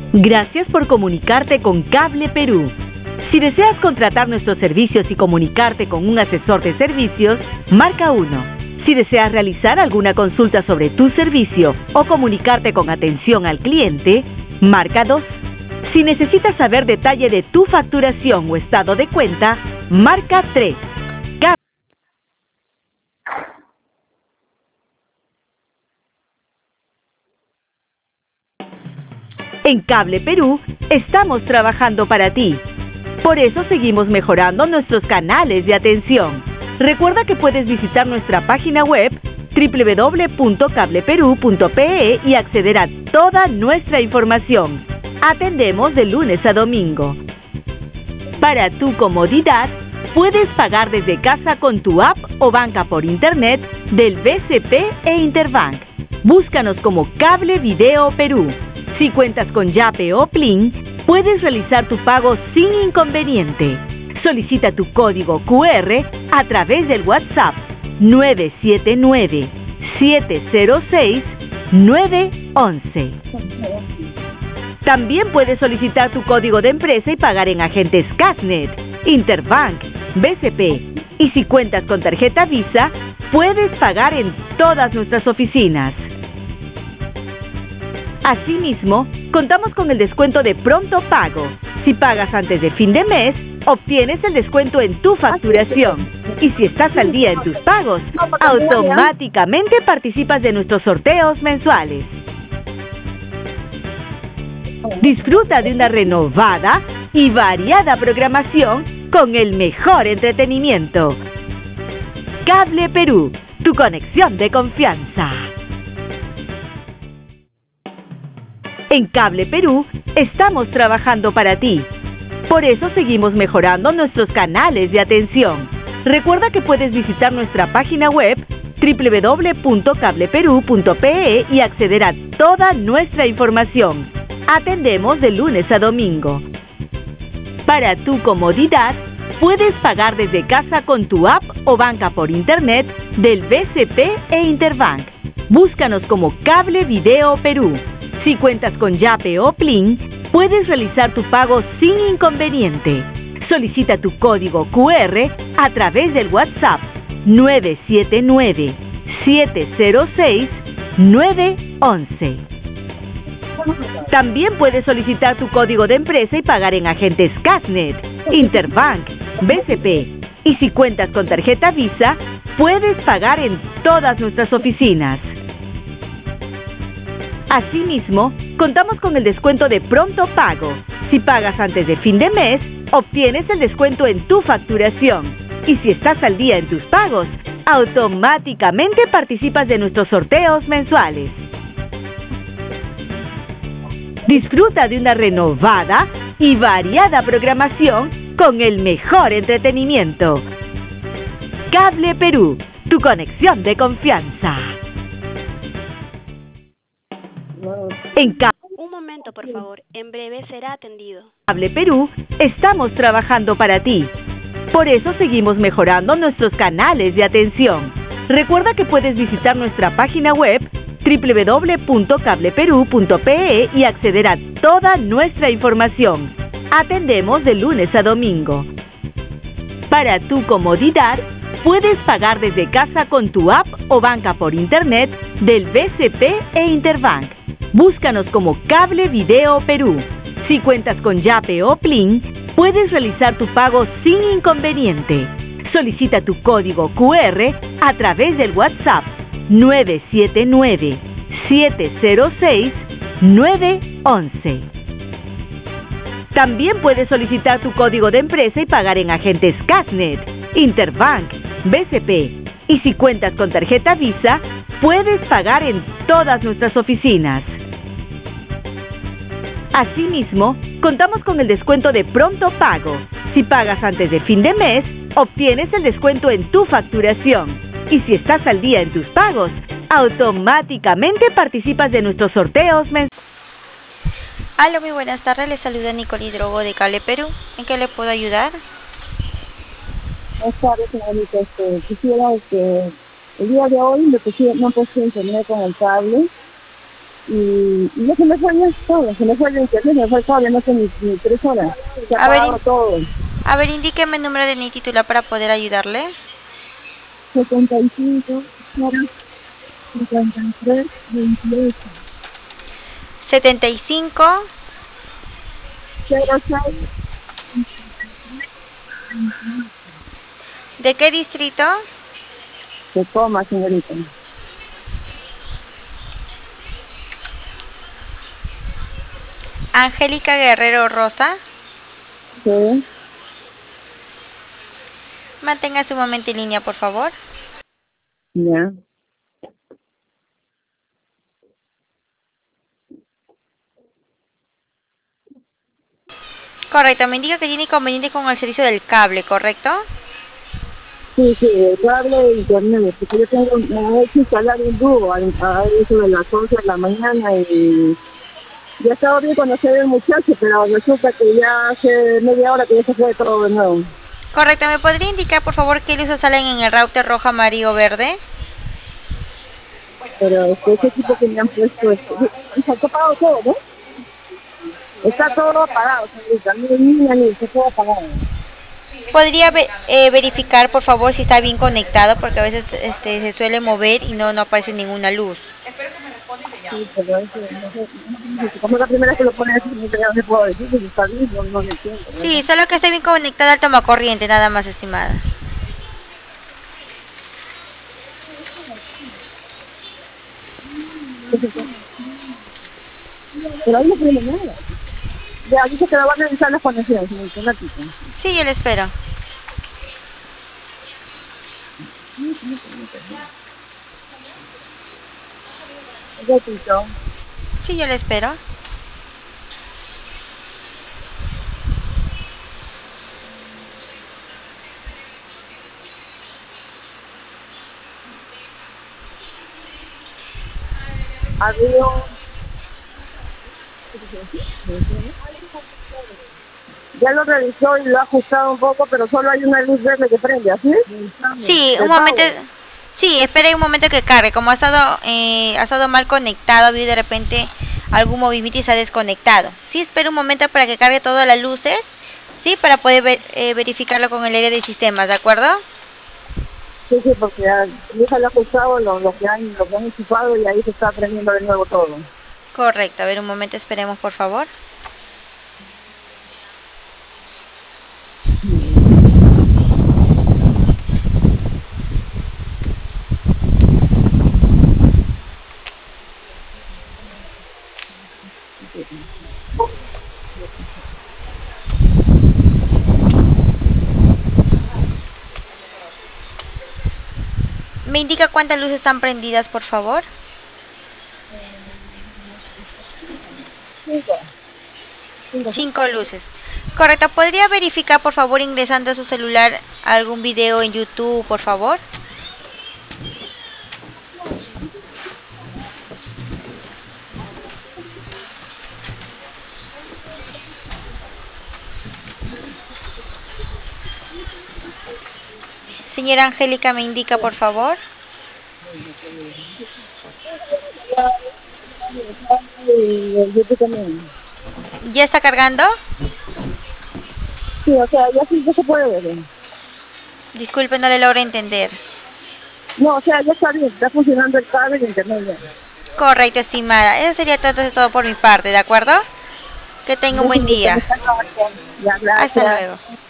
Gracias por comunicarte con Cable Perú. Si deseas contratar nuestros servicios y comunicarte con un asesor de servicios, marca 1. Si deseas realizar alguna consulta sobre tu servicio o comunicarte con atención al cliente, marca 2. Si necesitas saber detalle de tu facturación o estado de cuenta, marca 3. En Cable Perú, estamos trabajando para ti. Por eso seguimos mejorando nuestros canales de atención. Recuerda que puedes visitar nuestra página web www.cableperu.pe y acceder a toda nuestra información. Atendemos de lunes a domingo. Para tu comodidad, puedes pagar desde casa con tu app o banca por internet del BCP e Interbank. Búscanos como Cable Video Perú. Si cuentas con Yape o Plin, puedes realizar tu pago sin inconveniente. Solicita tu código QR a través del WhatsApp 979-706-911. También puedes solicitar tu código de empresa y pagar en agentes Casnet, Interbank, BCP. Y si cuentas con tarjeta Visa, puedes pagar en todas nuestras oficinas. Asimismo, contamos con el descuento de pronto pago. Si pagas antes de fin de mes, obtienes el descuento en tu facturación. Y si estás al día en tus pagos, automáticamente participas de nuestros sorteos mensuales. Disfruta de una renovada y variada programación con el mejor entretenimiento. Cable Perú, tu conexión de confianza. En Cable Perú, estamos trabajando para ti. Por eso seguimos mejorando nuestros canales de atención. Recuerda que puedes visitar nuestra página web www.cableperu.pe y acceder a toda nuestra información. Atendemos de lunes a domingo. Para tu comodidad, puedes pagar desde casa con tu app o banca por internet del BCP e Interbank. Búscanos como Cable Video Perú. Si cuentas con Yape o Plin, puedes realizar tu pago sin inconveniente. Solicita tu código QR a través del WhatsApp 979-706-911. También puedes solicitar tu código de empresa y pagar en agentes Casnet, Interbank, BCP. Y si cuentas con tarjeta Visa, puedes pagar en todas nuestras oficinas. Asimismo, contamos con el descuento de pronto pago. Si pagas antes de fin de mes, obtienes el descuento en tu facturación. Y si estás al día en tus pagos, automáticamente participas de nuestros sorteos mensuales. Disfruta de una renovada y variada programación con el mejor entretenimiento. Cable Perú, tu conexión de confianza. Un momento, por favor. En breve será atendido. Cable Perú, estamos trabajando para ti. Por eso seguimos mejorando nuestros canales de atención. Recuerda que puedes visitar nuestra página web www.cableperu.pe y acceder a toda nuestra información. Atendemos de lunes a domingo. Para tu comodidad, puedes pagar desde casa con tu app o banca por internet del BCP e Interbank. Búscanos como Cable Video Perú. Si cuentas con Yape o Plin, puedes realizar tu pago sin inconveniente. Solicita tu código QR a través del WhatsApp 979-706-911. También puedes solicitar tu código de empresa y pagar en agentes Casnet, Interbank, BCP. Y si cuentas con tarjeta Visa, puedes pagar en todas nuestras oficinas. Asimismo, contamos con el descuento de pronto pago. Si pagas antes de fin de mes, obtienes el descuento en tu facturación. Y si estás al día en tus pagos, automáticamente participas de nuestros sorteos mensuales. Hola, muy buenas tardes. Les saluda Nicole Drogo de Cable Perú. ¿En qué le puedo ayudar? Buenas tardes, señorita. Quisiera el día de hoy me puse internet con el cable y ya se me fue ya todo, se me fue el internet, se me fue todo, ya no sé ni 3 horas. Se ha A ver, apagado todo. a ver, indíqueme el número de mi titular para poder ayudarle. 75, 53, 28, 75. 06, ¿De qué distrito? se coma, señorita. Angélica Guerrero Rosa. Sí, Manténgase un momento en línea, por favor. ya. Correcto, me indica que tiene inconveniente con el servicio del cable, ¿correcto? Sí, el cable de internet, porque yo tengo, me he hecho instalar un dúo a eso de las 11 de la mañana y ya estaba bien cuando se ve el muchacho, pero resulta que ya hace media hora que ya se fue todo de nuevo. Correcto, ¿me podría indicar, por favor, qué luces salen en el router rojo, amarillo, verde? Pero ese equipo que me han puesto, está apagado todo, ¿no? Está todo apagado, señorita, ni niña ni está todo apagado. ¿Podría verificar, por favor, si está bien conectado? Porque a veces se suele mover y no aparece ninguna luz. Sí, pero eso, no sé, como es la primera vez que lo pone así, no se puedo decir, si está bien, no lo entiendo, ¿no? Sí, solo que esté bien conectada al tomacorriente, nada más, estimada. Pero ahí no tiene nada. Ya, dice que lo van a revisar las conexiones, señorita, un ratito. Sí, yo le espero. Un ratito. Sí, yo le espero. Avión. Ya lo revisó y lo ha ajustado un poco, pero solo hay una luz verde que prende, ¿así? Sí, un El momento. power. Sí, espere un momento que cargue. Como ha estado mal conectado, ha habido de repente algún movimiento y se ha desconectado. Sí, espere un momento para que cargue todas las luces, sí, para poder verificarlo con el área de sistemas, ¿de acuerdo? Sí, porque mi hija lo ha ajustado lo que han equipado y ahí se está prendiendo de nuevo todo. Correcto. A ver, un momento, esperemos, por favor. ¿Me indica cuántas luces están prendidas, por favor? 5. 5. 5 luces. Correcto. ¿Podría verificar, por favor, ingresando a su celular algún video en YouTube, por favor? Señora Angélica, ¿me indica, por favor? Yo también. ¿Ya está cargando? Sí, o sea, ya sí, ya se puede ver. Disculpe, no le logro entender. No, o sea, ya está bien, está funcionando el cable y el internet ya. Correcto, estimada. Eso sería todo por mi parte, ¿de acuerdo? Que tenga un buen día. Ya, Hasta gracias. luego.